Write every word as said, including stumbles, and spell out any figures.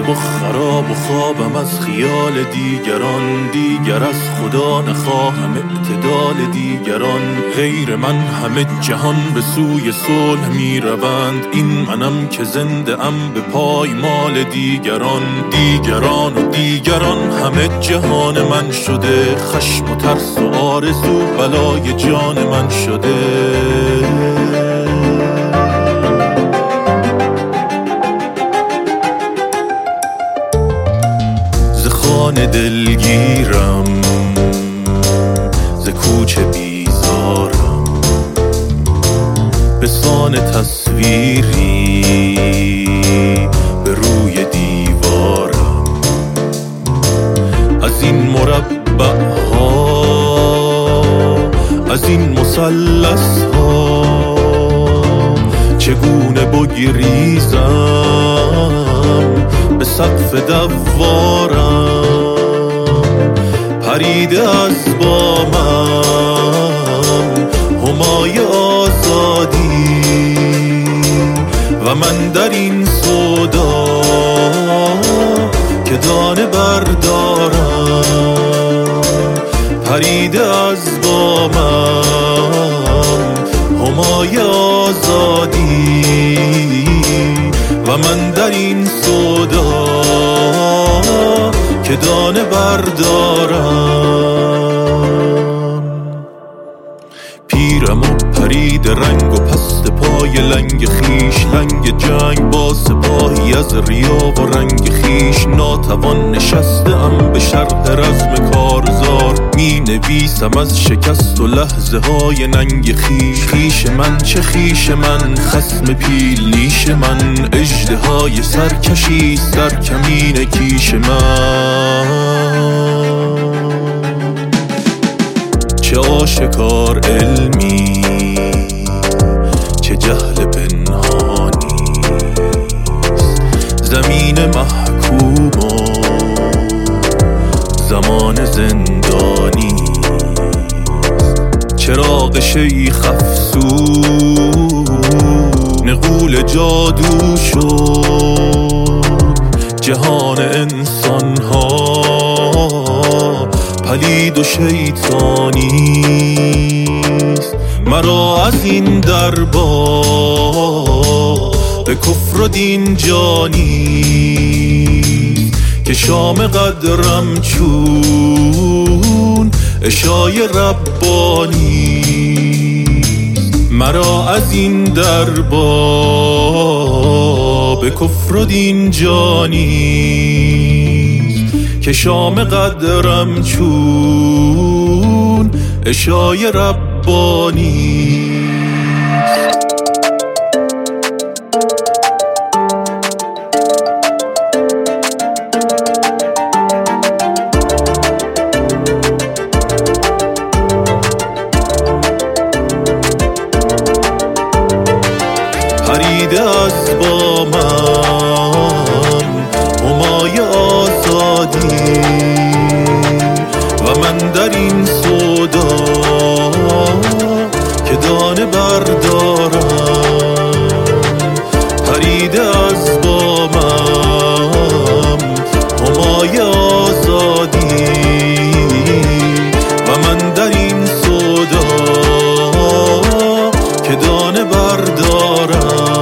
و خراب و خوابم از خیال دیگران. دیگر از خدا نخواهم اعتدال دیگران. غیر من همه جهان به سوی صلح می روند. این منم که زنده ام به پای مال دیگران. دیگران و دیگران همه جهان من شده. خشم و ترس و آرزو بلای جان من شده. ز خانه دلگیرم، ز کوچه بیزارم، به سان تصویری به روی دیوارم. از این مربع ها، از این مثلث ها چگونه بگریزم به سقف دوارم. پریده از بامم همای آزادی و من در این سودا که دانه بردارم. پریده از بامم همای آزادی و من در این سودا که دانه بردارم. پیرم و پرید رنگ و پست پای لنگ خیش. لنگ جنگ با سپاهی از ریا و رنگ خیش. ناتوان نشستم به شرح رزم کارزار. می نویسم از شکست و لحظه های ننگ خیش. خیش من چه خیش من، خصم پیل نیش من. اژدهای سرکشی در کمین کیش من. چه آشکار علمی، چه جهل پنهانی. زمین محکوم و زمان زندانی. چراغ شیخ افسون غول جادو شد. جهان انسان ها پلید و شیطانیست. مرا از این دربا به کفر و دین جانی. که شام قدرم چون عشای ربانی. مرا از این دربا به کفر و دین جانی. که شام قدرم چون عشای ربانی. پریده از بامم همای آزادی و من در این سودا که دانه بردارم. پریده از بامم همای آزادی و من در این سودا که دانه بردارم.